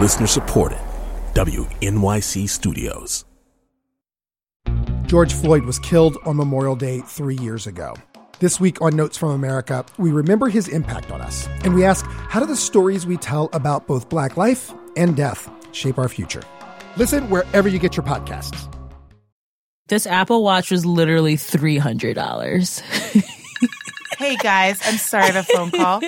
Listener supported. WNYC Studios. George Floyd was killed on Memorial Day 3 years ago. This week on Notes from America, we remember his impact on us. And we ask, how do the stories we tell about both Black life and death shape our future? Listen wherever you get your podcasts. This Apple Watch was literally $300. Hey, guys, I'm sorry I have a phone call.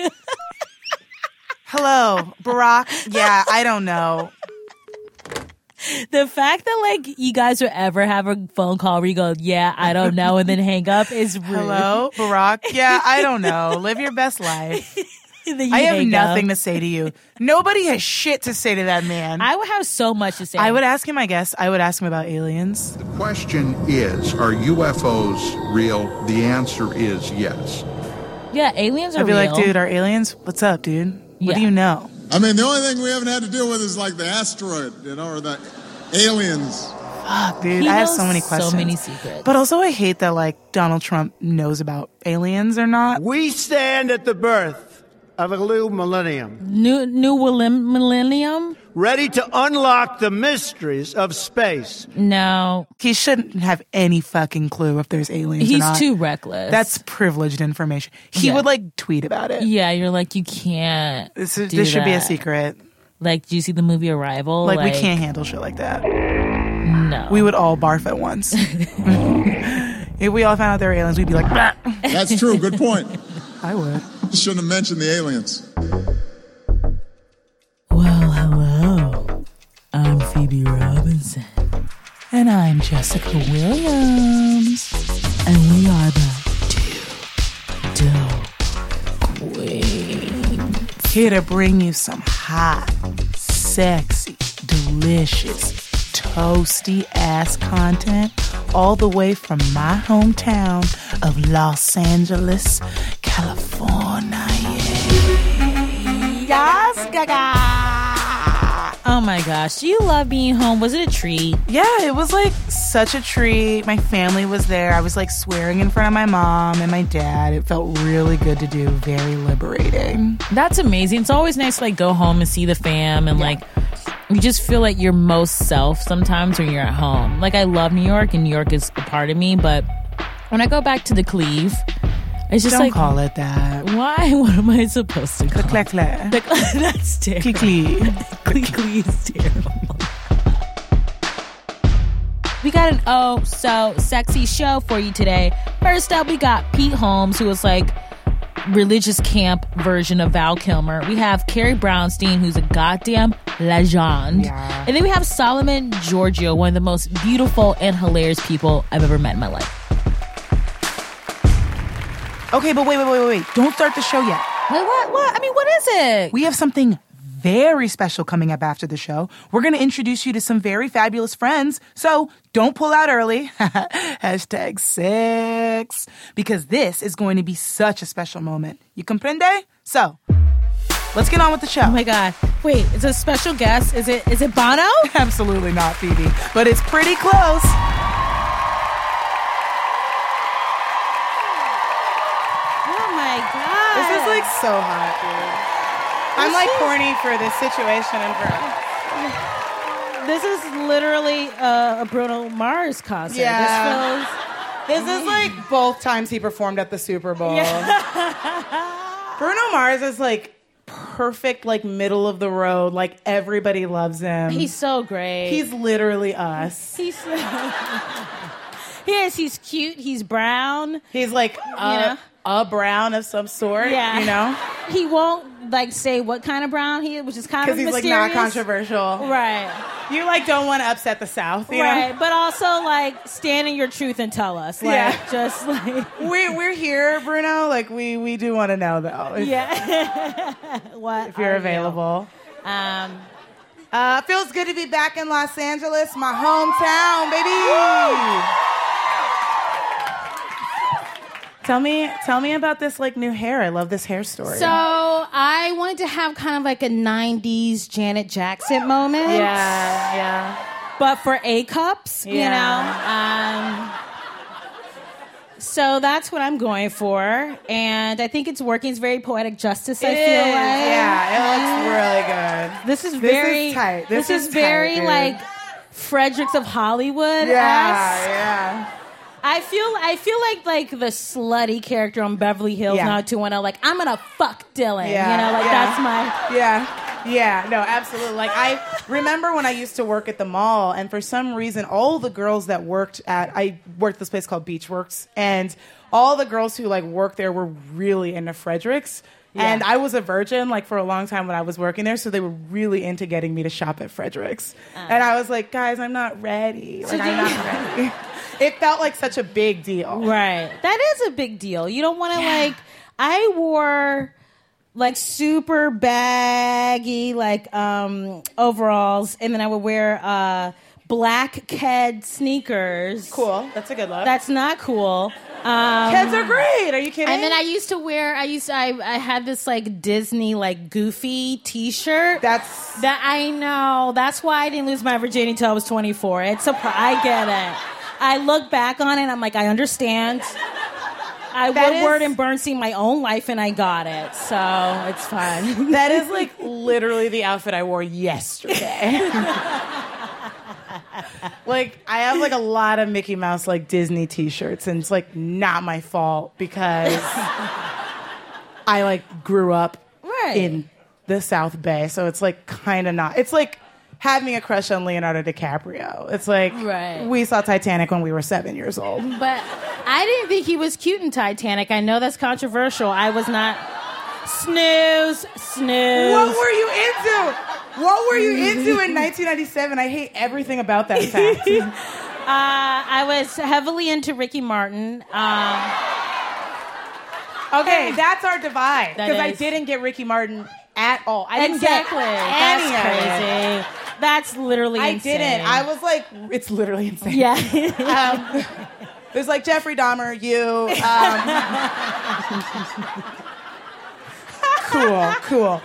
Hello, Barack. Yeah, I don't know. The fact that, like, you guys would ever have a phone call where you go, yeah, I don't know, and then hang up is rude. Hello, Barack. Yeah, I don't know. Live your best life. I have nothing to say to you. Nobody has shit to say to that man. I would have so much to say. I would ask him, I guess, I would ask him about aliens. The question is, are UFOs real? The answer is yes. Yeah, aliens are real. I'd be like, dude, are aliens? What's up, dude? What do you know? I mean, the only thing we haven't had to deal with is like the asteroid, or the aliens. Fuck, dude, I have so many questions. So many secrets. But also I hate that, like, Donald Trump knows about aliens or not. We stand at the birth of a new millennium. New millennium? Ready to unlock the mysteries of space. No. He shouldn't have any fucking clue if there's aliens or not. He's too reckless. That's privileged information. He would, like, tweet about it. Yeah, you're like, you can't This should be a secret. Like, do you see the movie Arrival? Like, we can't handle shit like that. No. We would all barf at once. If we all found out there were aliens, we'd be like, bah. That's true. Good point. I would. You shouldn't have mentioned the aliens. Well, hello. I'm Phoebe Robinson. And I'm Jessica Williams. And we are the Two Dope Queens. Here to bring you some hot, sexy, delicious, toasty-ass content all the way from my hometown of Los Angeles, California. Yes, gaga! Oh my gosh, do you love being home? Was it a treat? Yeah, it was like such a treat. My family was there. I was like swearing in front of my mom and my dad. It felt really good to do. Very liberating. That's amazing. It's always nice to like go home and see the fam and like you just feel like your most self sometimes when you're at home. Like I love New York and New York is a part of me, but when I go back to the Cleve, it's just Don't like call it that. Why? What am I supposed to call it? That's terrible. Clee is terrible. We got an oh so sexy show for you today. First up, we got Pete Holmes, who was like religious camp version of Val Kilmer. We have Carrie Brownstein, who's a goddamn legend. Yeah. And then we have Solomon Giorgio, one of the most beautiful and hilarious people I've ever met in my life. Okay, but wait. Don't start the show yet. Wait, what? I mean, what is it? We have something very special coming up after the show. We're going to introduce you to some very fabulous friends, so don't pull out early. #6. Because this is going to be such a special moment. You comprende? So, let's get on with the show. Oh my God. Wait, it's a special guest. Is it Bono? Absolutely not, Phoebe. But it's pretty close. This is like so hot, dude. I'm like horny for this situation and for. This is literally a Bruno Mars concert. Yeah. This is like both times he performed at the Super Bowl. Yeah. Bruno Mars is like perfect, like middle of the road. Like everybody loves him. He's so great. He's literally us. He is. He's cute. He's brown. He's like a brown of some sort. Yeah. You know. He won't like say what kind of brown he is, which is kind of mysterious. Because he's like not controversial. Right. You like don't want to upset the South, you right. know? But also like stand in your truth and tell us. Like, yeah. Just like we're here, Bruno. Like we do want to know though. Yeah. What? If you're available. Feels good to be back in Los Angeles, my hometown, baby. Tell me about this like new hair. I love this hair story. So I wanted to have kind of like a 90s Janet Jackson moment. Yeah. But for A-cups, you know. So that's what I'm going for, and I think it's working. It's very poetic justice. I feel like, yeah, it looks really good. This is very tight. This is very tight, like Fredericks of Hollywood. Yeah. I feel like the slutty character on Beverly Hills 90210. Like, I'm gonna fuck Dylan. That's my Yeah, no, absolutely. Like, I remember when I used to work at the mall, and for some reason, all the girls that I worked at this place called Beachworks, and all the girls who, like, worked there were really into Fredericks. Yeah. And I was a virgin, like, for a long time when I was working there, so they were really into getting me to shop at Fredericks. And I was like, guys, I'm not ready. Like, I'm not ready. It felt like such a big deal. Right. That is a big deal. You don't want to, like... I wore... like super baggy, like overalls, and then I would wear black Ked sneakers. Cool, that's a good look. That's not cool. Keds are great. Are you kidding? And then I had this like Disney like goofy T-shirt. I know. That's why I didn't lose my virginity until I was 24. I get it. I look back on it, I'm like, I understand. I Woodward and Bernstein my own life, and I got it, so it's fine. That is like literally the outfit I wore yesterday. Like, I have like a lot of Mickey Mouse like Disney T-shirts, and it's like not my fault because I like grew up in the South Bay, so it's like kind of not. It's like having a crush on Leonardo DiCaprio. It's like we saw Titanic when we were 7 years old. But I didn't think he was cute in Titanic. I know that's controversial. I was not. Snooze. What were you into in 1997? I hate everything about that fact. I was heavily into Ricky Martin. Okay, that's our divide. Because I didn't get Ricky Martin at all. I didn't get any That's of crazy. it. That's literally insane. I didn't. I was like, it's literally insane. Yeah. There's like Jeffrey Dahmer, you. Cool.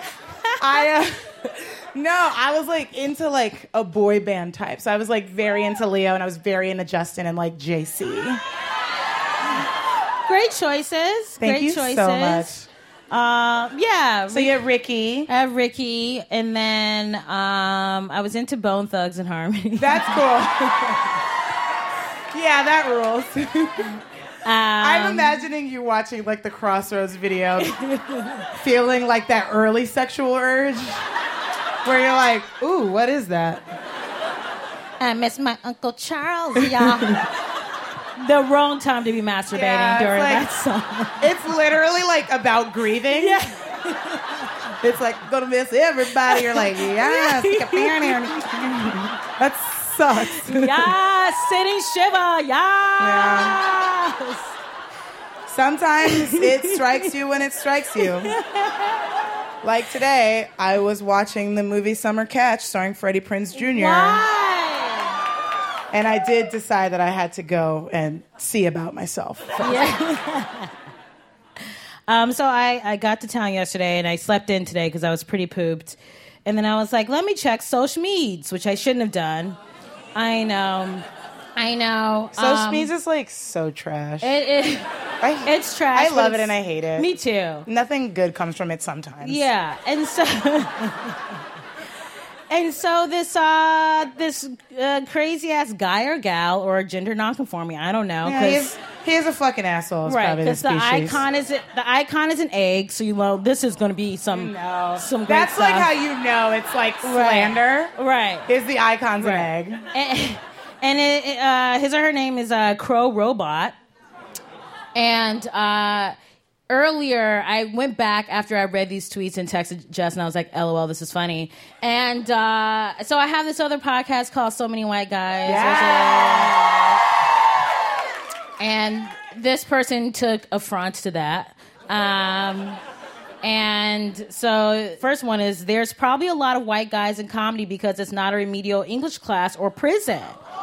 I was like into like a boy band type. So I was like very into Leo, and I was very into Justin and like JC. Great choices. Thank you so much. Yeah. So you have Ricky. I have Ricky, and then I was into Bone Thugs and Harmony. That's cool. Yeah, that rules. I'm imagining you watching like the Crossroads video, feeling like that early sexual urge, where you're like, "Ooh, what is that?" I miss my Uncle Charles, y'all. The wrong time to be masturbating during that song. It's literally like about grieving. Yeah. It's like, gonna miss everybody. You're like, yes. That sucks. Yes, sitting shiver. Yes. Yeah. Sometimes it strikes you when it strikes you. Like today, I was watching the movie Summer Catch starring Freddie Prinze Jr. Why? And I did decide that I had to go and see about myself. Yeah. So I got to town yesterday, and I slept in today because I was pretty pooped. And then I was like, let me check social meds, which I shouldn't have done. I know. Social meds is like so trash. It's trash. I love it and I hate it. Me too. Nothing good comes from it sometimes. Yeah, and so... And so this crazy ass guy or gal or gender nonconforming, I don't know. Yeah, he is a fucking asshole. Right, because the icon is an egg, so you know this is going to be some great That's stuff. like how you know it's like slander. Right. Is the icon's an egg. And his or her name is Crow Robot. And earlier, I went back after I read these tweets and texted Jess, and I was like, LOL, this is funny. And so I have this other podcast called So Many White Guys. Yeah. And this person took affront to that. And so first one is, there's probably a lot of white guys in comedy because it's not a remedial English class or prison.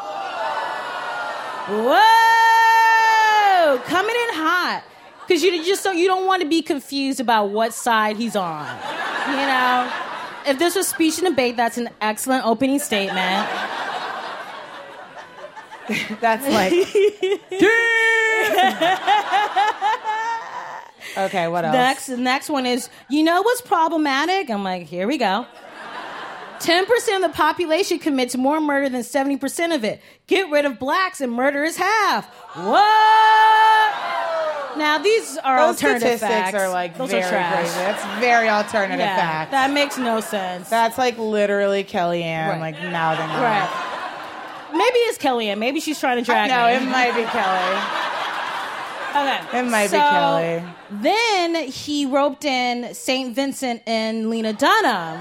Whoa! Coming in hot. Because you don't want to be confused about what side he's on. You know? If this was speech and debate, that's an excellent opening statement. That's like... Okay, what else? The next one is, you know what's problematic? I'm like, here we go. 10% of the population commits more murder than 70% of it. Get rid of blacks and murder is half. What? Now, these are Those alternative statistics facts. are like Those very are trash. crazy. That's very alternative Yeah, facts. that makes no sense. That's like literally Kellyanne, Right. like mouthing off. Right. Maybe it's Kellyanne. Maybe she's trying to drag No, me. it might be Kelly. Okay. It might be Kelly. Then he roped in St. Vincent and Lena Dunham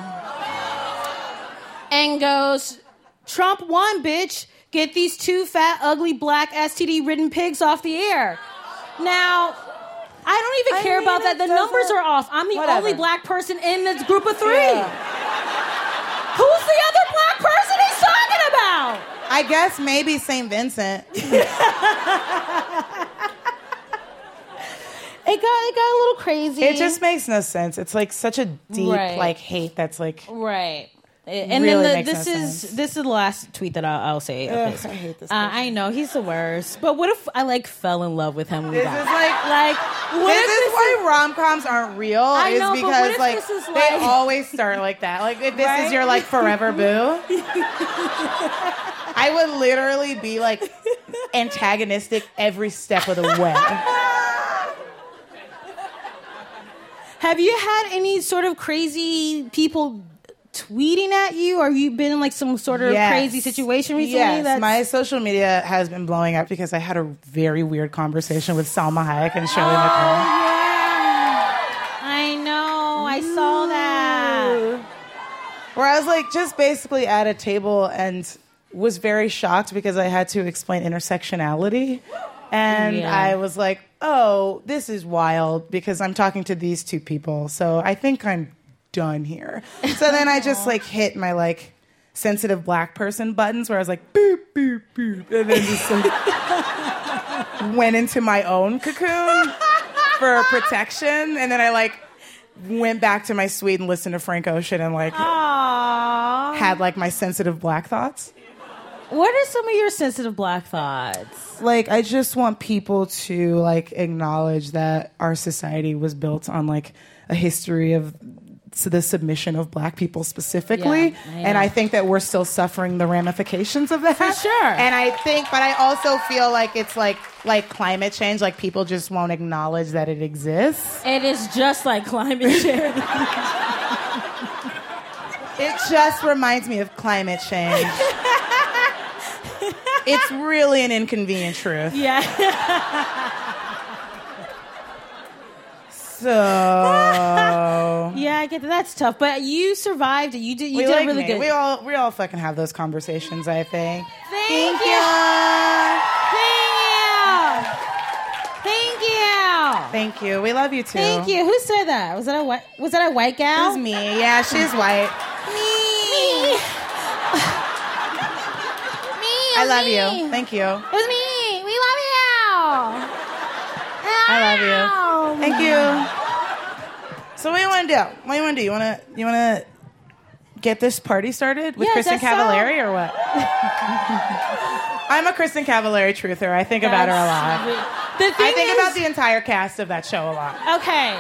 and goes, Trump won, bitch. Get these two fat, ugly, black, STD-ridden pigs off the air. Now, I don't even care about that. The numbers are off. I'm the only black person in this group of 3. Yeah. Who's the other black person he's talking about? I guess maybe St. Vincent. It got a little crazy. It just makes no sense. It's like such a deep Right. like hate that's like right. And really then makes no this sense. is the last tweet that I'll say. Ugh, of this. I hate this I know he's the worst. But what if I like fell in love with him? When we This got is like what this if is why rom-coms aren't real. I is know, but because what if like this is they like- always start like that. Like if this Right? is your like forever boo. I would literally be like antagonistic every step of the way. Have you had any sort of crazy people tweeting at you, or have you been in like some sort of Yes. crazy situation recently? Yes, my social media has been blowing up because I had a very weird conversation with Salma Hayek and Shirley MacLaine. I know. I saw that. Where I was like just basically at a table and was very shocked because I had to explain intersectionality. And Yeah. I was like, oh, this is wild because I'm talking to these two people. So I think I'm done here. So then I just like hit my like sensitive black person buttons where I was like, boop, boop, boop. And then just like went into my own cocoon for protection. And then I like went back to my suite and listened to Frank Ocean and like Aww. had like my sensitive black thoughts. What are some of your sensitive black thoughts? Like, I just want people to like acknowledge that our society was built on like a history of the submission of black people specifically. Yeah. And I think that we're still suffering the ramifications of that. For sure. And I think, but I also feel like it's like climate change, like people just won't acknowledge that it exists. It is just like climate change. It just reminds me of climate change. It's really an inconvenient truth. Yeah. So Yeah, I get that. That's tough. But you survived it. You did we did like really me. good. We all fucking have those conversations, I think. Thank you. Thank you. Thank you. We love you too. Thank you. Who said that? Was that a white It gal? was me. Yeah, she's white. Me. I love you. Thank you. It was me. We love you. I love you. Thank you. So what do you want to do? What do you want to do? You want to get this party started with Yeah, Kristen that's Cavallari or what? I'm a Kristen Cavallari truther. I think about her a lot. The thing I think is, about the entire cast of that show a lot. Okay.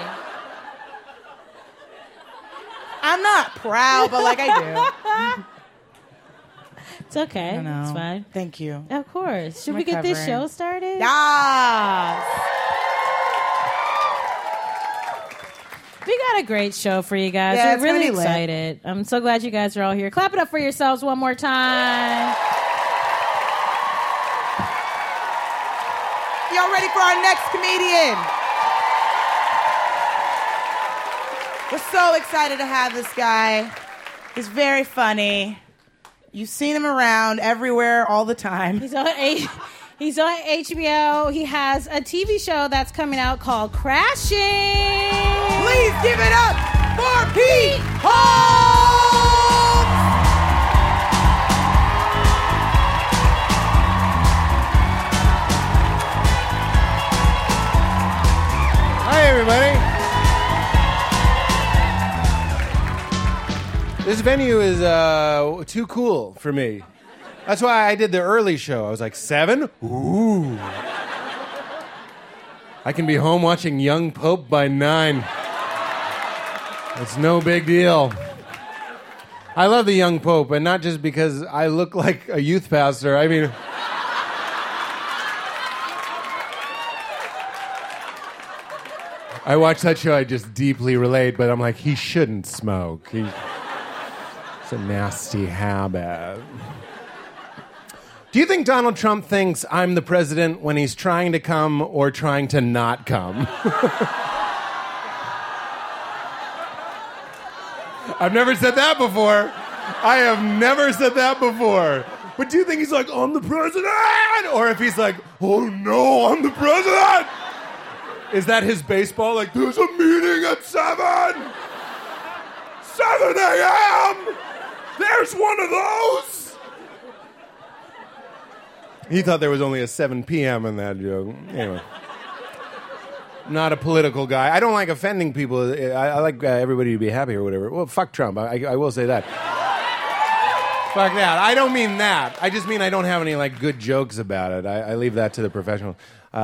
I'm not proud, but like I do. It's okay. I know. It's fine. Thank you. Of course. Should we get this Recovering. show started? Yes. We got a great show for you guys. Yeah, We're it's gonna really be lit. excited. I'm so glad you guys are all here. Clap it up for yourselves one more time. Y'all ready for our next comedian? We're so excited to have this guy. He's very funny. You've seen him around everywhere all the time. He's on HBO. He has a TV show that's coming out called Crashing. Please give it up for Pete Holmes! Hi, everybody. This venue is too cool for me. That's why I did the early show. I was like, 7? Ooh. I can be home watching Young Pope by 9. It's no big deal. I love the Young Pope, and not just because I look like a youth pastor. I mean... I watch that show, I just deeply relate, but I'm like, he shouldn't smoke. It's a nasty habit. Do you think Donald Trump thinks I'm the president when he's trying to come or trying to not come? I've never said that before. I have never said that before. But do you think he's like, I'm the president? Or if he's like, oh no, I'm the president? Is that his baseball? Like, there's a meeting at 7 a.m. There's one of those. He thought there was only a 7 p.m. in that joke. Anyway. Not a political guy. I don't like offending people. I like everybody to be happy or whatever. Well, fuck Trump. I will say that. Fuck that. I don't mean that. I just mean I don't have any, like, good jokes about it. I leave that to the professionals.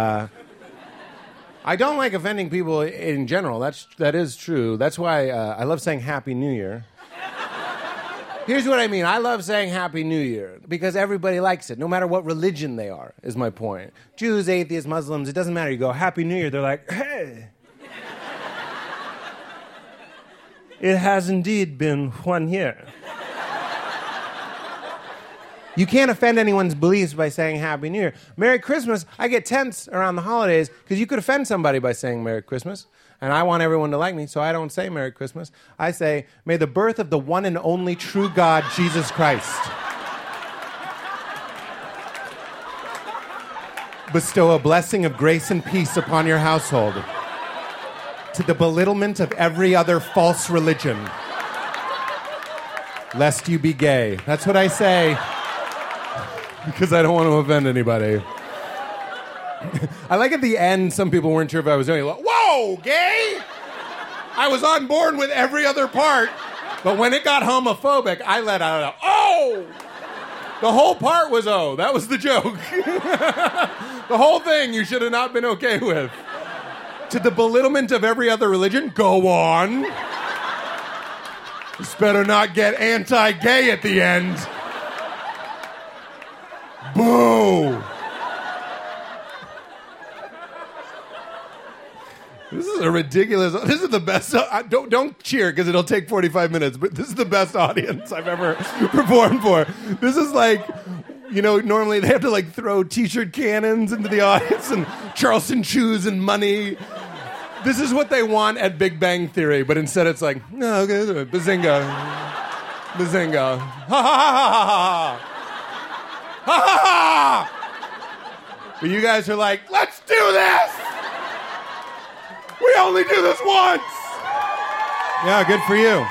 I don't like offending people in general. That is true. That's why I love saying Happy New Year. Here's what I mean. I love saying Happy New Year because everybody likes it, no matter what religion they are, is my point. Jews, atheists, Muslims, it doesn't matter. You go, Happy New Year, they're like, hey. It has indeed been 1 year. You can't offend anyone's beliefs by saying Happy New Year. Merry Christmas, I get tense around the holidays because you could offend somebody by saying Merry Christmas. And I want everyone to like me, so I don't say Merry Christmas. I say, may the birth of the one and only true God, Jesus Christ, bestow a blessing of grace and peace upon your household to the belittlement of every other false religion, lest you be gay. That's what I say. Because I don't want to offend anybody. I like at the end, some people weren't sure if I was doing it. Like, whoa, gay? I was on board with every other part, but when it got homophobic, I let out a, oh! The whole part was oh. That was the joke. The whole thing you should have not been okay with. To the belittlement of every other religion, go on. This better not get anti-gay at the end. Boo! This is a ridiculous... This is the best... Don't cheer, because it'll take 45 minutes, but this is the best audience I've ever performed for. This is like... You know, normally they have to, like, throw T-shirt cannons into the audience and Charleston shoes and money. This is what they want at Big Bang Theory, but instead it's like, no, okay, bazinga. Bazinga. Ha ha ha ha ha ha. Ha ha ha! But you guys are like, let's do this! We only do this once! Yeah, good for you.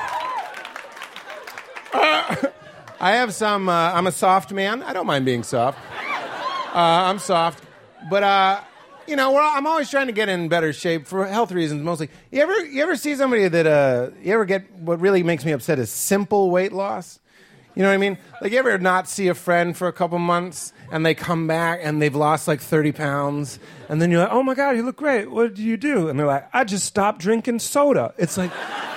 I have some, I'm a soft man. I don't mind being soft. I'm soft. But, you know, I'm always trying to get in better shape for health reasons mostly. You ever see somebody that, you ever get, what really makes me upset is simple weight loss? You know what I mean? Like, you ever not see a friend for a couple months, and they come back, and they've lost, like, 30 pounds, and then you're like, oh, my God, you look great. What did you do? And they're like, I just stopped drinking soda. It's like,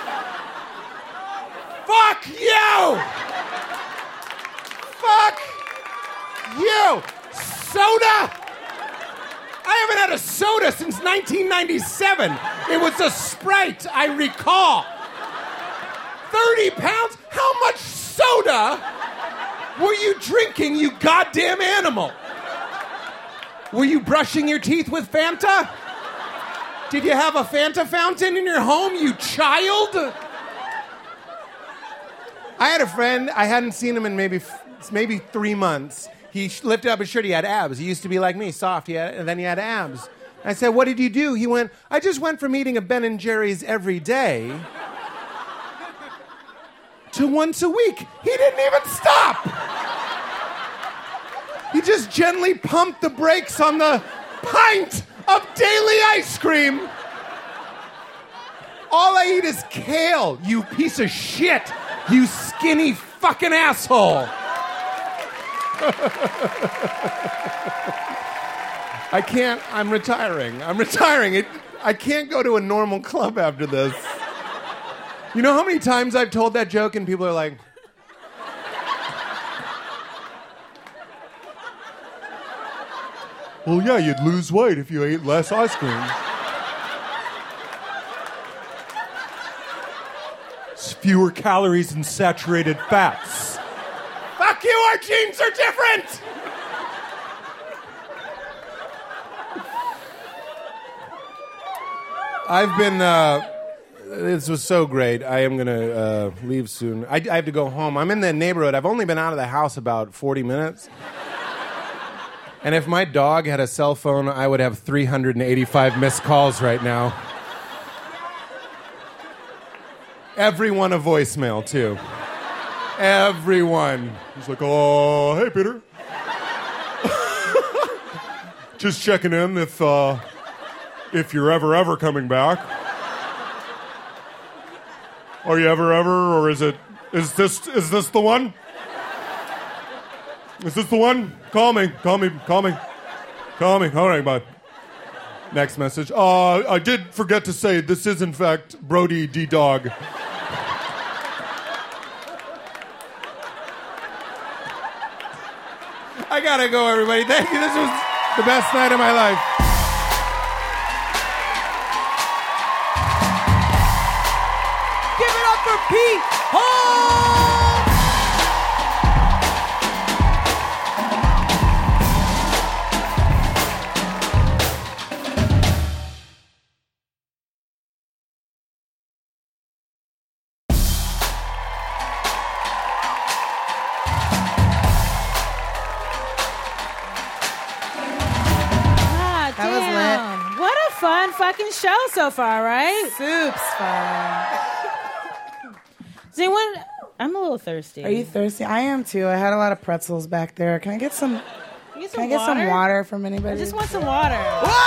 fuck you! Fuck you! Soda? I haven't had a soda since 1997. It was a Sprite, I recall. 30 pounds? How much soda were you drinking, you goddamn animal? Were you brushing your teeth with Fanta? Did you have a Fanta fountain in your home, you child? I had a friend, I hadn't seen him in maybe 3 months. He lifted up his shirt, he had abs. He used to be like me, soft, and then he had abs. I said, what did you do? He went, I just went from eating a Ben & Jerry's every day to once a week. He didn't even stop. He just gently pumped the brakes on the pint of daily ice cream. All I eat is kale, you piece of shit. You skinny fucking asshole. I can't. I'm retiring. I can't go to a normal club after this. You know how many times I've told that joke and people are like, well, yeah, you'd lose weight if you ate less ice cream. It's fewer calories and saturated fats. Fuck you, our genes are different! I've been, this was so great. I am going to leave soon. I have to go home. I'm in the neighborhood. I've only been out of the house about 40 minutes. And if my dog had a cell phone, I would have 385 missed calls right now. Everyone a voicemail, too. Everyone. He's like, oh, hey, Peter. Just checking in if you're ever coming back. Are you ever, or is this the one? Is this the one? Call me. All right, bye. Next message. I did forget to say, this is in fact Brody D. Dog. I gotta go, everybody. Thank you. This was the best night of my life. Give it up for Pete Holmes! That was lit. What a fun fucking show so far, right? Soup's fun. Does anyone... I'm a little thirsty. Are you thirsty? I am too. I had a lot of pretzels back there. Can I get some? Can I get some water from anybody? I just want some water.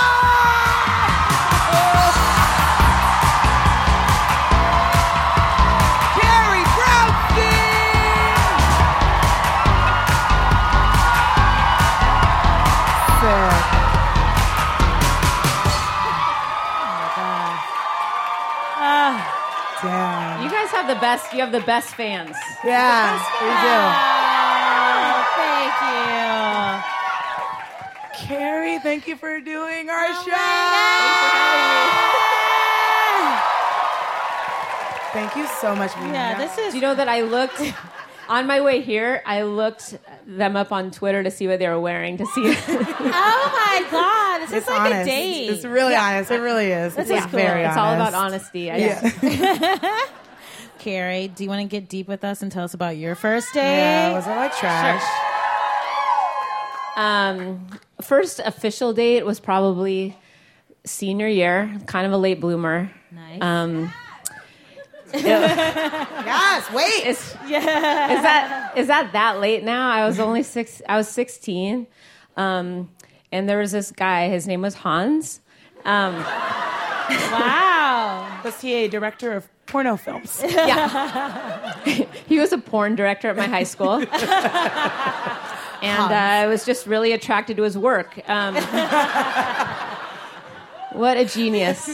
Carrie Brownstein! Sick. Damn. You guys have the best. You have the best fans. Yeah, we Oh, thank you. Carrie, thank you for doing our show. Thank you so much. Yeah, this is... Do you know that I looked... On my way here, I looked them up on Twitter to see what they were wearing, to see... Oh, my God. This is like honest. a date. It's really honest. It really is. This It's is very It's honest. all about honesty. Carrie, do you want to get deep with us and tell us about your first date? Yeah, was it like trash? First official date was probably senior year, kind of a late bloomer. Nice. Yes, wait. Is that late now? I was only 16. And there was this guy, his name was Hans. Wow. Was he a director of porno films? Yeah. He was a porn director at my high school. And I was just really attracted to his work. What a genius.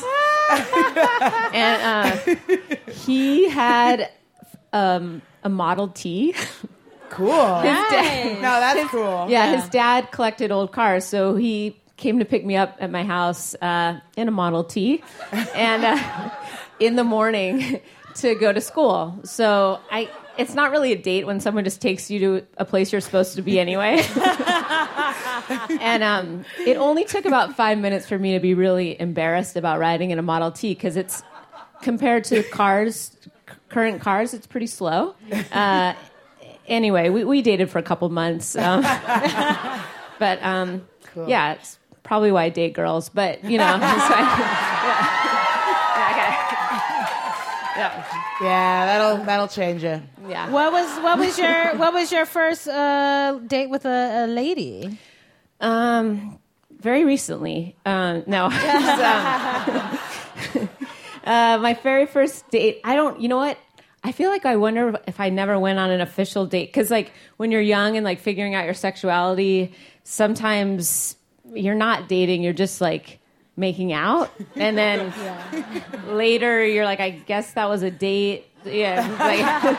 And he had a Model T. Cool. No, that's cool. Yeah, his dad collected old cars, so he came to pick me up at my house in a Model T, and in the morning to go to school. So it's not really a date when someone just takes you to a place you're supposed to be anyway. And it only took about 5 minutes for me to be really embarrassed about riding in a Model T, because it's, compared to current cars, it's pretty slow. Anyway, we dated for a couple months. But cool. Yeah, it's probably why I date girls. But, you know. Yeah, that'll change you. Yeah. What was your first date with a lady? Very recently. No. My very first date. You know what? I feel like I wonder if I never went on an official date, because like when you're young and like figuring out your sexuality, sometimes you're not dating, you're just like making out, and then later you're like, I guess that was a date. Yeah, like,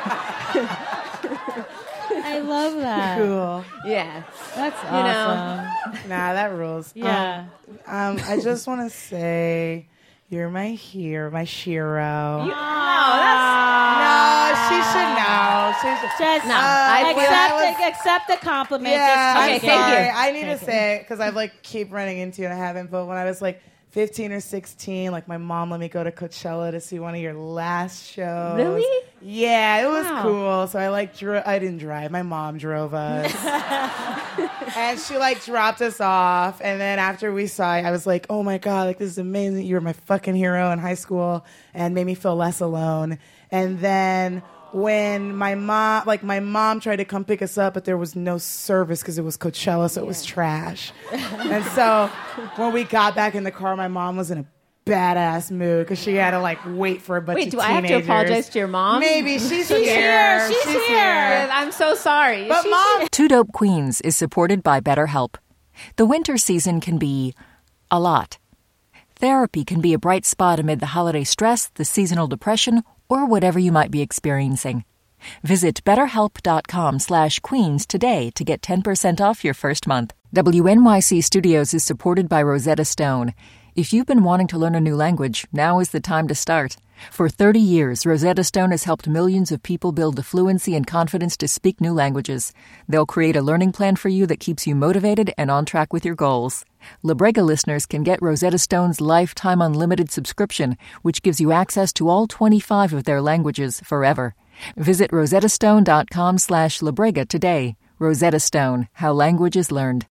I love that. Cool. yeah, That's awesome. Nah, that rules. Yeah. I just want to say, you're my hero, my shiro. no, No, she should know. She should. Just accept the compliment. Yeah, Just I'm take it. sorry. I need to say it because I like keep running into you and I haven't. But when I was like 15 or 16, like my mom let me go to Coachella to see one of your last shows. Really? Yeah, it was Wow. cool. So I like I didn't drive. My mom drove us. And she like dropped us off. And then after we saw it, I was like, oh my God, like this is amazing. You were my fucking hero in high school and made me feel less alone. And then when my mom tried to come pick us up, but there was no service because it was Coachella, so it was trash. And so when we got back in the car, my mom was in a badass mood because she had to like wait for a bunch Wait, of do I have to teenagers. apologize to your mom? Maybe she's She's here. here. She's here. I'm so sorry. But mom, Two Dope Queens is supported by BetterHelp. The winter season can be a lot. Therapy can be a bright spot amid the holiday stress, the seasonal depression, or whatever you might be experiencing. Visit BetterHelp.com/Queens today to get 10% off your first month. WNYC Studios is supported by Rosetta Stone. If you've been wanting to learn a new language, now is the time to start. For 30 years, Rosetta Stone has helped millions of people build the fluency and confidence to speak new languages. They'll create a learning plan for you that keeps you motivated and on track with your goals. La Brega listeners can get Rosetta Stone's lifetime unlimited subscription, which gives you access to all 25 of their languages forever. Visit rosettastone.com/La Brega today. Rosetta Stone, how language is learned.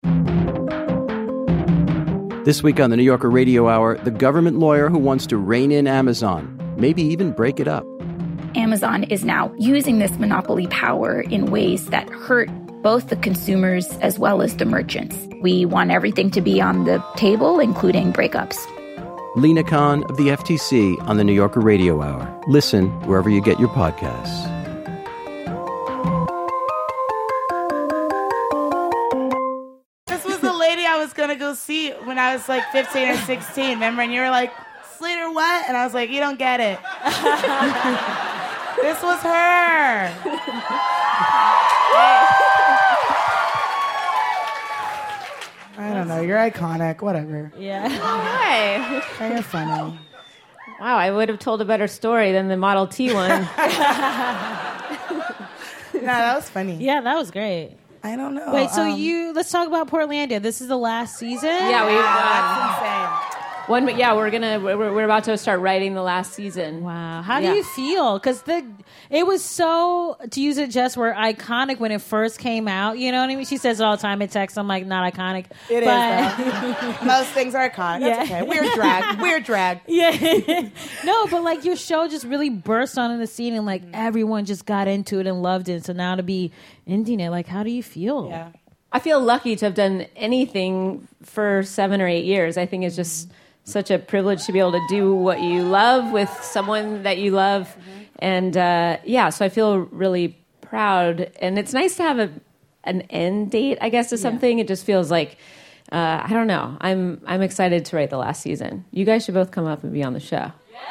This week on the New Yorker Radio Hour, the government lawyer who wants to rein in Amazon, maybe even break it up. Amazon is now using this monopoly power in ways that hurt both the consumers as well as the merchants. We want everything to be on the table, including breakups. Lena Khan of the FTC on the New Yorker Radio Hour. Listen wherever you get your podcasts. I was gonna go see when I was like 15 or 16. Remember? And you were like, Slater, what? And I was like, you don't get it. This was her. I don't know. You're iconic. Whatever. Yeah. Hi. You're funny. Wow, I would have told a better story than the Model T one. No, that was funny. Yeah, that was great. I don't know. Wait, so let's talk about Portlandia. This is the last season? Yeah, that's insane. We're about to start writing the last season. Wow. How do you feel? Because it was so, to use a just word, iconic when it first came out. You know what I mean? She says it all the time in text. I'm like, not iconic. It is, though. Most things are iconic. That's okay. Weird drag. Yeah. No, but like your show just really burst onto the scene and like everyone just got into it and loved it. So now to be ending it, like, how do you feel? Yeah. I feel lucky to have done anything for 7 or 8 years. I think it's just such a privilege to be able to do what you love with someone that you love. And so I feel really proud. And it's nice to have an end date, I guess, to something. It just feels like, I don't know. I'm excited to write the last season. You guys should both come up and be on the show.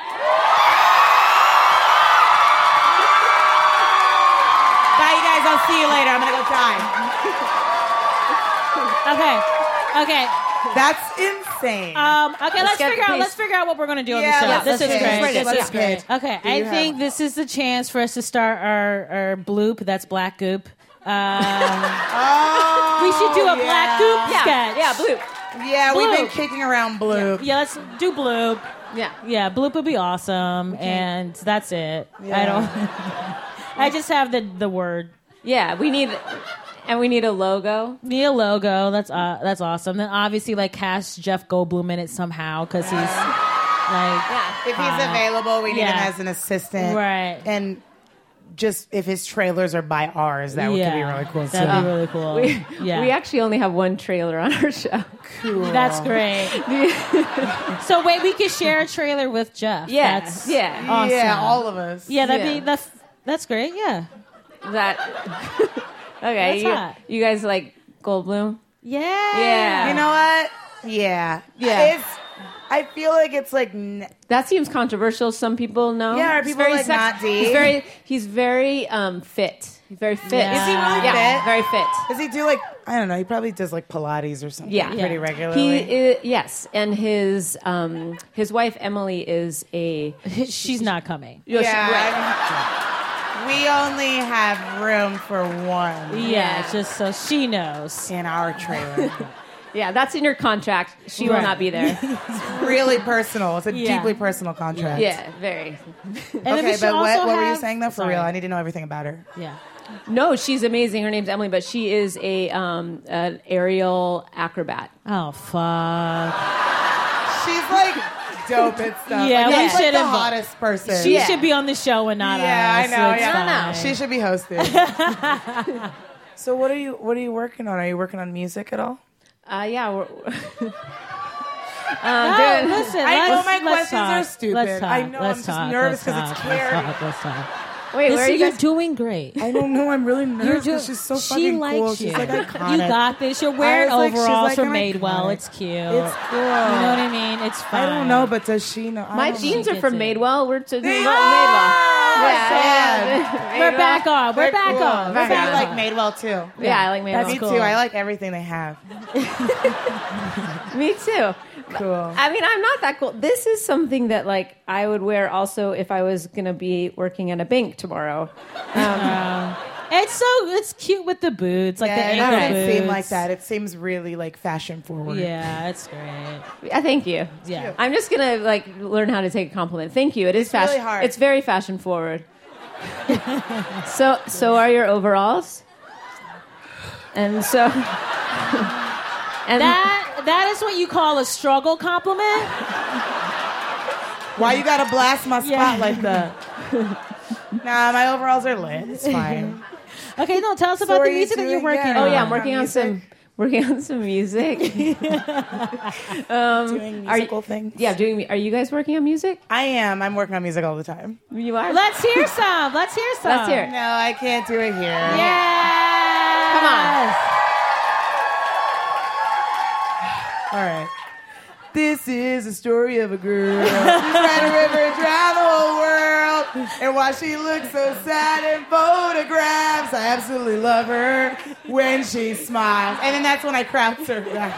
Bye, you guys. I'll see you later. I'm going to go die. Okay. That's insane. Let's figure out what we're going to do on the show. This is great. Okay, I think this is the chance for us to start our bloop. That's Black Goop. We should do a Black Goop sketch. Yeah, bloop. Yeah, bloop. We've been kicking around bloop. Yeah, let's do bloop. Yeah, bloop would be awesome, and that's it. Yeah. I just have the word. Yeah, we need a logo. Need a logo. That's awesome. Then obviously like cast Jeff Goldblum in it somehow because he's if he's available, we need him as an assistant, right? And just if his trailers are by ours, that could be really cool. That'd be really cool. We actually only have one trailer on our show. Cool. That's great. So wait, we could share a trailer with Jeff. That's awesome. Yeah, all of us. Yeah, that's great. Yeah. Okay, you guys like Goldblum? Yeah. You know what? Yeah. Yeah. I feel like it's like that seems controversial. Some people know. Yeah, are He's people very like not deep? He's very fit. He's very fit. Is he really fit? Very fit. Does he do like I don't know? He probably does like Pilates or something. Yeah, pretty regularly. He is, yes, and his wife Emily is a. She's not coming. Yeah. We only have room for one. Yeah, just so she knows. In our trailer. Yeah, that's in your contract. She will not be there. It's really personal. It's a deeply personal contract. Yeah, very. Okay, but what were you saying though? For real, I need to know everything about her. Yeah. No, she's amazing. Her name's Emily, but she is an aerial acrobat. Oh fuck. She's like dope at stuff. Yeah, like, we that's like should the have hottest person. She should be on the show and not us. I know. It's Yeah, fine. she should be hosting. So what are you working on? Are you working on music at all? Yeah. No, listen. I know my let's questions talk. are stupid. Let's talk. I know. Let's I'm just talk. nervous because Let's it's talk. Carrie. Let's talk. Wait, where are you You're guys? doing great. I don't know. I'm really nervous You're because she's so she fucking likes cool. you. She's like iconic. You got this. You're wearing I was like, she's overalls like from an Madewell. iconic. It's cute. It's cool. You know what I mean? It's fine. I don't know, but does she know? My jeans are from it. Madewell. We're to They Madewell. are! Yeah. We're back on. We're back cool. on. We're I back like on. Madewell too. Yeah, I like Madewell. Me cool. too. I like everything they have. Me too. Cool. I mean, I'm not that cool. This is something that, like, I would wear also if I was going to be working at a bank tomorrow. It's cute with the boots, like the It ankle doesn't boots. seem like that. It seems really like fashion forward. Yeah, it's great. Thank you. Yeah. I'm just going to, like, learn how to take a compliment. Thank you. It is really fashion. hard. It's very fashion forward. So are your overalls? And so... and That is what you call a struggle compliment? Why you gotta blast my spot like that? Nah, my overalls are lit. It's fine. Okay, no, tell us So about are the you music that you're doing- working yeah, on. Oh yeah, I'm Working working on some music. Doing musical things. Yeah, Are you guys working on music? I am. I'm working on music all the time. You are. Let's hear some. Let's hear some. Let's hear it. No, I can't do it here. Yeah. Come on. All right. This is a story of a girl who's ran a river and drowned the whole world. And while she looks so sad in photographs, I absolutely love her when she smiles. And then that's when I crowd surf back.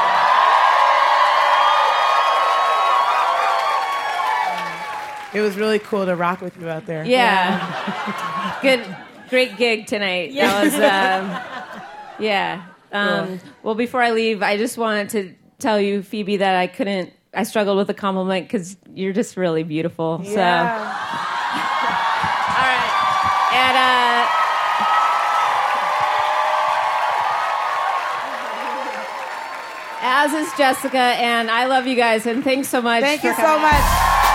It was really cool to rock with you out there. Yeah. Great gig tonight. Yeah. That was, yeah. Well, before I leave, I just wanted to tell you, Phoebe, that I struggled with a compliment because you're just really beautiful. Yeah. So. All right. And, as is Jessica, and I love you guys, and thanks so much. Thank you for so coming. much.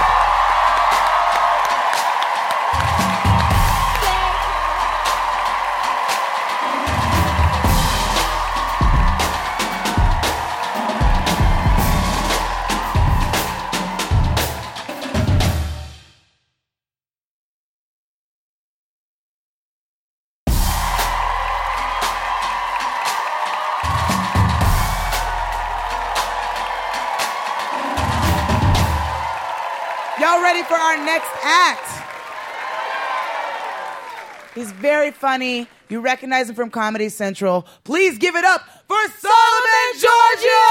Y'all ready for our next act? He's very funny. You recognize him from Comedy Central. Please give it up for Solomon Giorgio!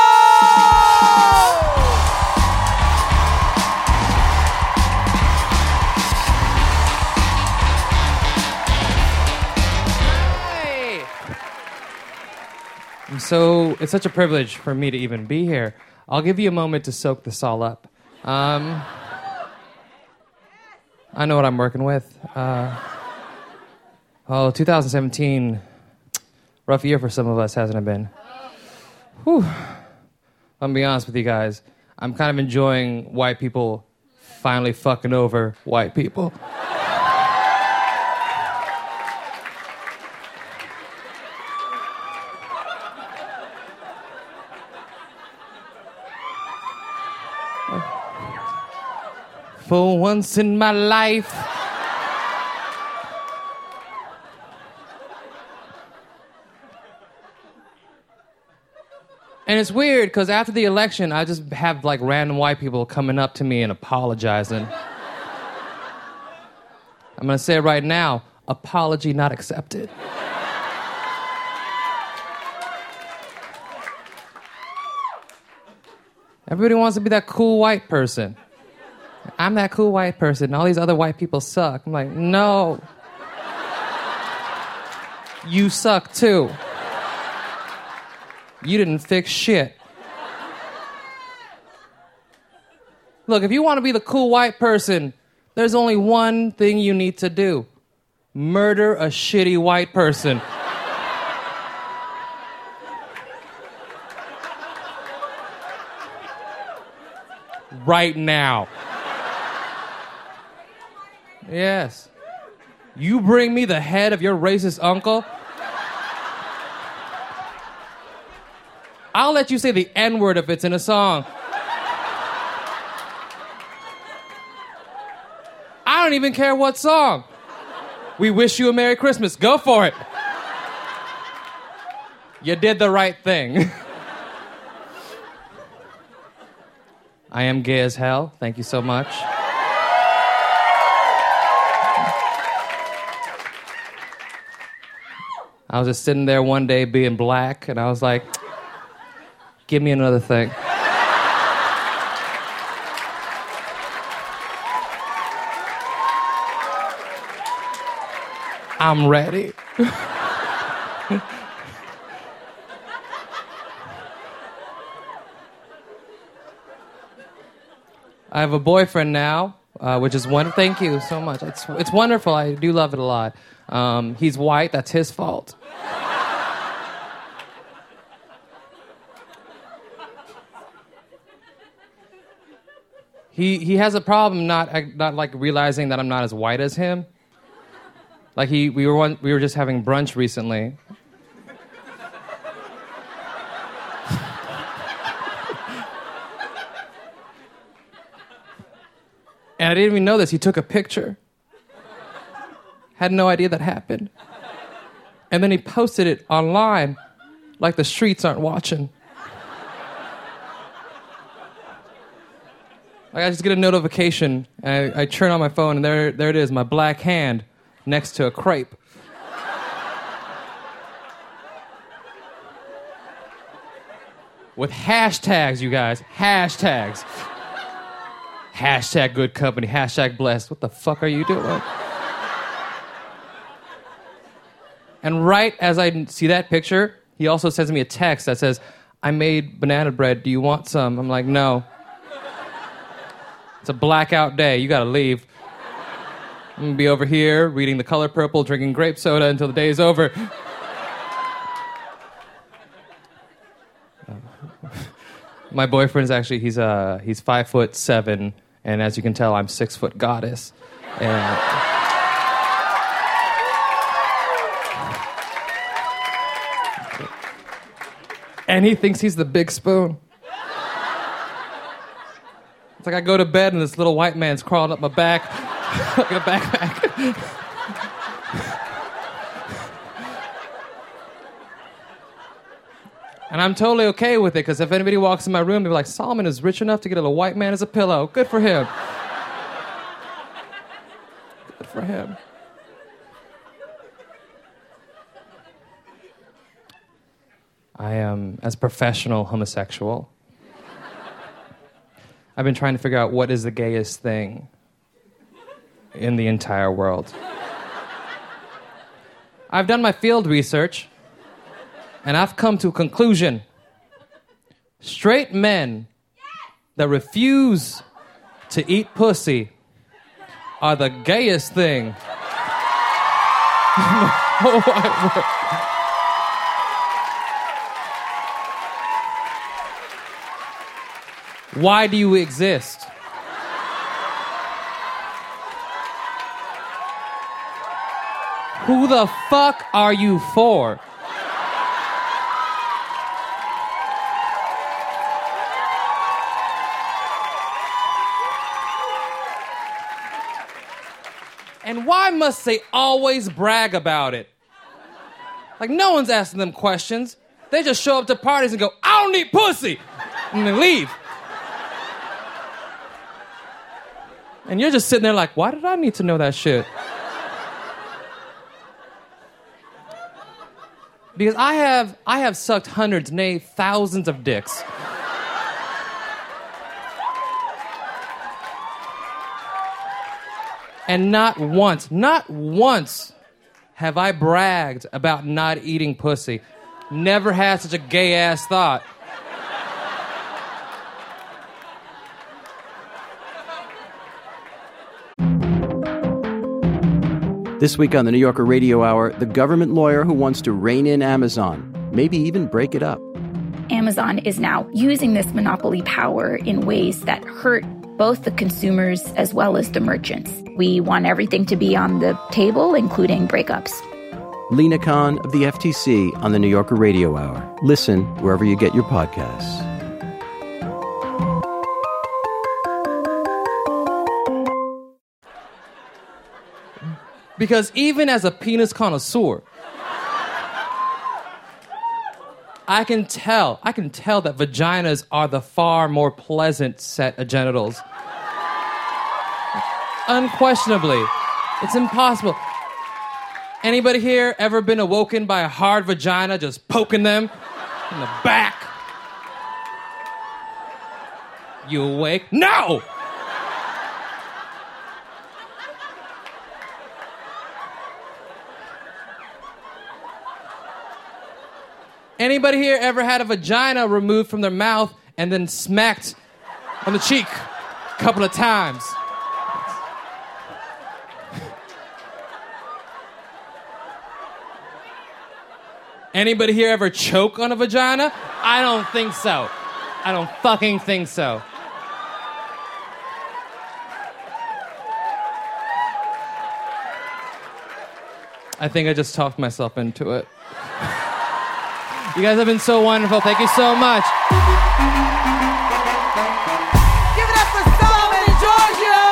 So it's such a privilege for me to even be here. I'll give you a moment to soak this all up. I know what I'm working with. 2017, rough year for some of us, hasn't it been? Whew. I'm gonna be honest with you guys. I'm kind of enjoying white people finally fucking over white people. For once in my life, And it's weird because after the election, I just have like random white people coming up to me and apologizing. I'm going to say it right now. Apology not accepted. Everybody wants to be that cool white person. I'm that cool white person, and all these other white people suck. I'm like, no. You suck too. You didn't fix shit. Look, if you want to be the cool white person, there's only one thing you need to do. Murder a shitty white person. Right now. Yes. You bring me the head of your racist uncle, I'll let you say the N-word if it's in a song. I don't even care what song. We wish you a Merry Christmas. Go for it. You did the right thing. I am gay as hell. Thank you so much. I was just sitting there one day being black, and I was like, give me another thing. I'm ready. I have a boyfriend now, which is wonderful. Thank you so much. It's wonderful. I do love it a lot. He's white. That's his fault. He has a problem not like realizing that I'm not as white as him. Like we were just having brunch recently. And I didn't even know this. He took a picture. Had no idea that happened. And then he posted it online like the streets aren't watching. Like I just get a notification, and I turn on my phone, and there it is, my black hand next to a crepe. With hashtags, you guys. Hashtags. Hashtag good company. Hashtag blessed. What the fuck are you doing? And right as I see that picture, he also sends me a text that says, I made banana bread. Do you want some? I'm like, no. It's a blackout day. You gotta leave. I'm gonna be over here reading The Color Purple, drinking grape soda until the day is over. My boyfriend's actually, he's 5'7", and as you can tell, I'm 6 foot goddess. And he thinks he's the big spoon. It's like I go to bed and this little white man's crawling up my back like a backpack. And I'm totally okay with it, because if anybody walks in my room, they're like, Solomon is rich enough to get a little white man as a pillow. Good for him. Good for him. I am, as a professional homosexual, I've been trying to figure out what is the gayest thing in the entire world. I've done my field research, and I've come to a conclusion. Straight men that refuse to eat pussy are the gayest thing. Why do you exist? Who the fuck are you for? And why must they always brag about it? Like, no one's asking them questions. They just show up to parties and go, I don't need pussy, and then leave. And you're just sitting there like, why did I need to know that shit? Because I have sucked hundreds, nay, thousands of dicks. And not once have I bragged about not eating pussy. Never had such a gay-ass thought. This week on the New Yorker Radio Hour, the government lawyer who wants to rein in Amazon, maybe even break it up. Amazon is now using this monopoly power in ways that hurt both the consumers as well as the merchants. We want everything to be on the table, including breakups. Lena Khan of the FTC on the New Yorker Radio Hour. Listen wherever you get your podcasts. Because even as a penis connoisseur, I can tell that vaginas are the far more pleasant set of genitals. Unquestionably. It's impossible. Anybody here ever been awoken by a hard vagina just poking them in the back? You awake? No! Anybody here ever had a vagina removed from their mouth and then smacked on the cheek a couple of times? Anybody here ever choke on a vagina? I don't think so. I don't fucking think so. I think I just talked myself into it. You guys have been so wonderful. Thank you so much. Give it up for Solomon Giorgio!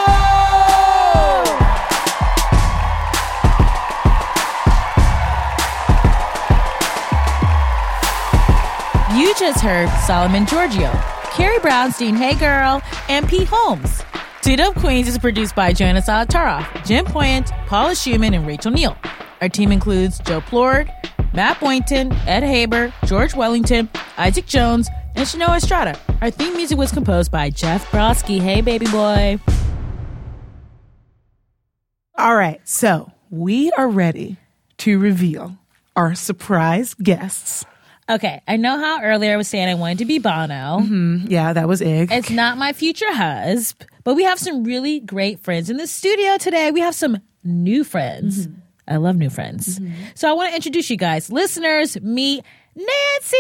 You just heard Solomon Giorgio, Carrie Brownstein, Hey Girl, and Pete Holmes. Two Dope Queens is produced by Joanna Salataroff, Jim Poyant, Paula Schumann, and Rachel Neal. Our team includes Joe Plord, Matt Boynton, Ed Haber, George Wellington, Isaac Jones, and Shanoa Estrada. Our theme music was composed by Jeff Brodsky. Hey, baby boy. All right, so we are ready to reveal our surprise guests. Okay, I know how earlier I was saying I wanted to be Bono. Mm-hmm. Yeah, that was Ig. It's not my future husband, but we have some really great friends in the studio today. We have some new friends. Mm-hmm. I love new friends. Mm-hmm. So I want to introduce you guys. Listeners, meet Nancy!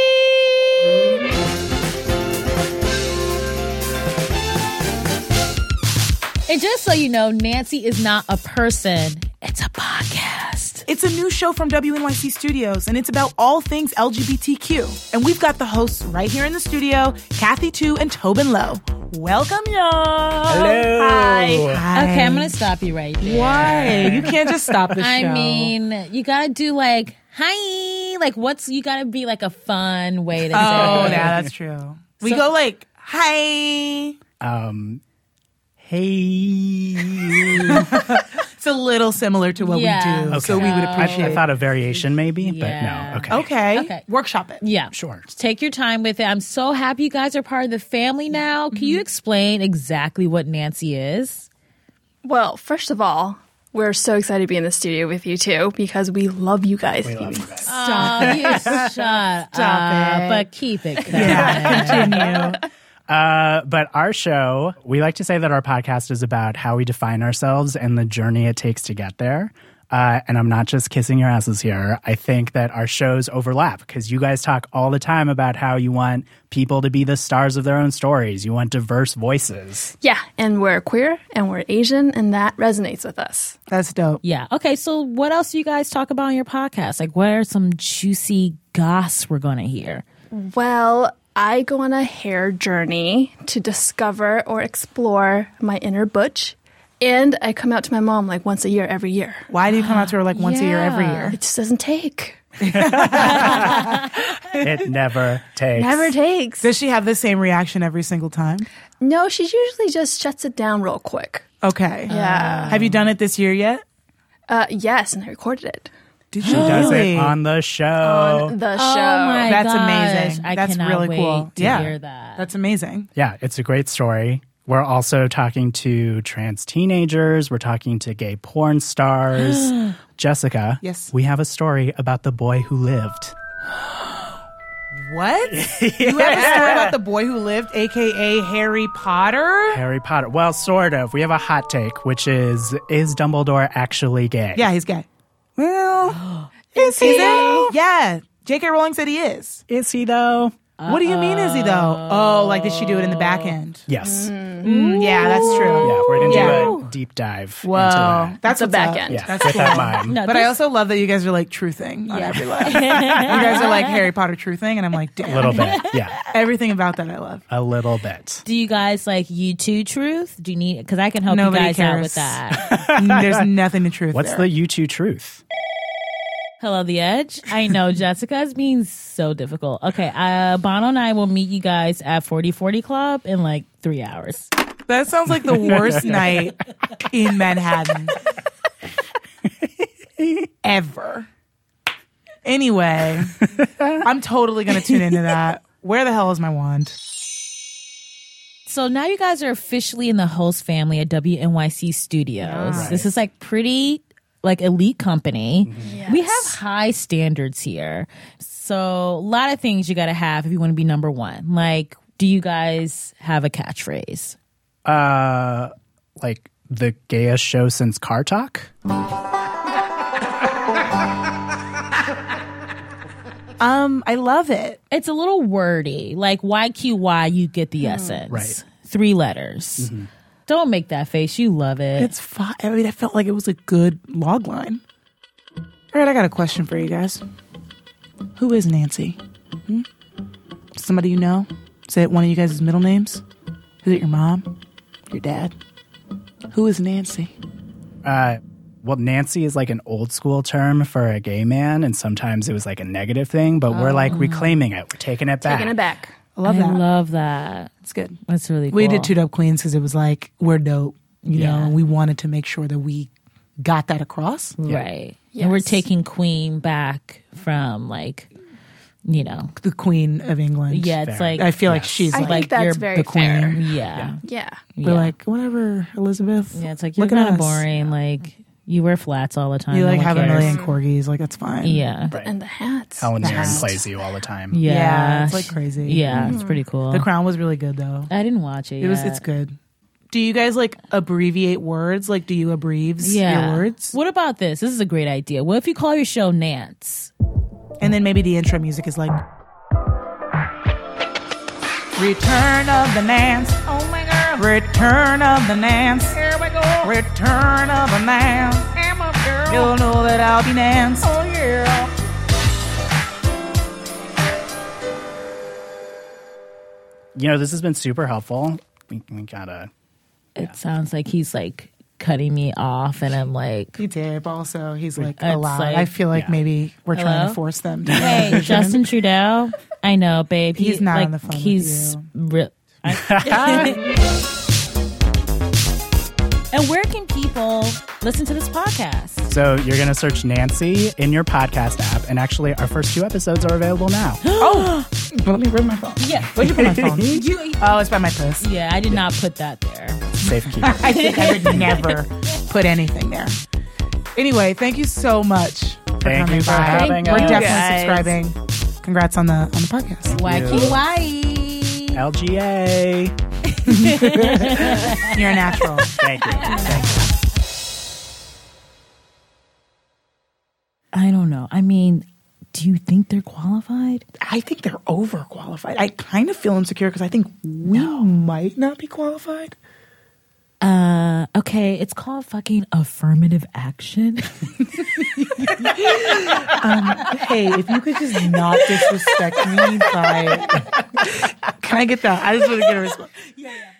And just so you know, Nancy is not a person. It's a podcast. It's a new show from WNYC Studios, and it's about all things LGBTQ. And we've got the hosts right here in the studio, Kathy Tu and Tobin Lowe. Welcome, y'all. Hello. Hi. Okay, I'm going to stop you right there. Why? You can't just stop the show. I mean, you got to do like, hi. Like, you got to be like a fun way to say it. Oh, yeah, that's true. We go like, hi. Hey. It's a little similar to what we do, Okay. so we would appreciate I thought a variation maybe, but no. Okay. Workshop it. Yeah. Sure. Just take your time with it. I'm so happy you guys are part of the family now. Can you explain exactly what Nancy is? Well, first of all, we're so excited to be in the studio with you two because we love you guys. We love you guys. Stop. Shut up. it. But keep it coming. Yeah, continue. But our show, we like to say that our podcast is about how we define ourselves and the journey it takes to get there. And I'm not just kissing your asses here. I think that our shows overlap because you guys talk all the time about how you want people to be the stars of their own stories. You want diverse voices. Yeah, and we're queer and we're Asian, and that resonates with us. That's dope. Yeah. Okay, so what else do you guys talk about on your podcast? Like, what are some juicy goss we're going to hear? Well, I go on a hair journey to discover or explore my inner butch. And I come out to my mom like once a year, every year. Why do you come out to her like once a year, every year? It just doesn't take. It never takes. Never takes. Does she have the same reaction every single time? No, she usually just shuts it down real quick. Okay. Yeah. Have you done it this year yet? Yes, and I recorded it. Did She does it on the show. On the show. Oh my That's gosh. amazing. I That's cannot really wait cool. to Yeah. hear that. That's amazing. Yeah, it's a great story. We're also talking to trans teenagers. We're talking to gay porn stars. Jessica, yes, we have a story about the boy who lived. What? You have a story about the boy who lived, a.k.a. Harry Potter? Harry Potter. Well, sort of. We have a hot take, which is Dumbledore actually gay? Yeah, he's gay. Well, is he though? Yeah. J.K. Rowling said he is. Is he though? What do you mean, is he though? Oh, like did she do it in the back end? Yes. Yeah, that's true. Yeah, we're going to do a deep dive into that. That's the what's back up. end. Yeah, That's with cool. that mind. No, But I also love that you guys are like truthing on every line. You guys are like Harry Potter truthing, and I'm like, damn. A little bit, yeah. Everything about that I love. A little bit. Do you guys like U2 truth? Do you need? Because I can help Nobody you guys out cares. with that. There's nothing to truth What's there. the U2 truth? Hello, The Edge. I know, Jessica, it's being so difficult. Okay, Bono and I will meet you guys at 4040 Club in like 3 hours. That sounds like the worst night in Manhattan ever. Anyway, I'm totally going to tune into that. Where the hell is my wand? So now you guys are officially in the host family at WNYC Studios. Right. This is like pretty like elite company. Yes. We have high standards here. So a lot of things you got to have if you want to be number one. Like, do you guys have a catchphrase? Like the gayest show since Car Talk? I love it. It's a little wordy. Like YQY, you get the essence. Right. 3 letters. Mm-hmm. Don't make that face. You love it. It's fine. I mean, I felt like it was a good log line. All right, I got a question for you guys. Who is Nancy? Somebody you know? Is it one of you guys' middle names? Is it your mom? Your dad? Who is Nancy? Well, Nancy is like an old school term for a gay man, and sometimes it was like a negative thing, but we're like reclaiming it. We're taking it back. Taking it back. I love that. I love that. It's good. That's really cool. We did Two Dope Queens because it was like, we're dope, you know, and we wanted to make sure that we got that across. Right. Yes. And we're taking Queen back from like, you know, The Queen of England. yeah, it's like I feel like she's I like think that's you're very the queen. fair. yeah. Yeah. We're like, whatever, Elizabeth. Yeah, it's like you're look at kind of us. boring. Like you wear flats all the time. You No like one have a cares. million corgis. Like, that's fine. Yeah. Right. And the hats. Helen Mirren Yes. plays you all the time. Yeah. It's like crazy. Yeah, it's pretty cool. The Crown was really good though. I didn't watch it. It's good. Do you guys like abbreviate words? Like, do you abbreves Yeah. your words? What about this? This is a great idea. What if you call your show Nance? And then maybe the intro music is like, Return of the Nance. Oh my girl. Return of the Nance. Here we go. Return of the Nance. I'm a girl. You'll know that I'll be Nance. Oh yeah. You know, this has been super helpful. We gotta. It sounds like he's like cutting me off, and I'm like, He did, but also he's like It's allowed. like- I feel like yeah. maybe we're trying Hello? to force them to. hey, Justin Trudeau. I know, babe. He's not like, on the phone with He's you. real. And where can people listen to this podcast? So you're going to search Nancy in your podcast app, and actually our first 2 episodes are available now. Oh, let me bring my phone. Yeah. Where'd you put my phone? Oh, it's by my purse. Yeah, I did not put that there. Safekeeping. I think I would never put anything there. Anyway, thank you so much. Thank you for by. having We're us. definitely subscribing. Congrats on the podcast. YQY. LGA. You're a natural. Thank you. I don't know. I mean, do you think they're qualified? I think they're overqualified. I kind of feel insecure because I think we might not be qualified. Okay, it's called fucking affirmative action. Hey, if you could just not disrespect me by... Can I get that? I just want to get a response. Yeah.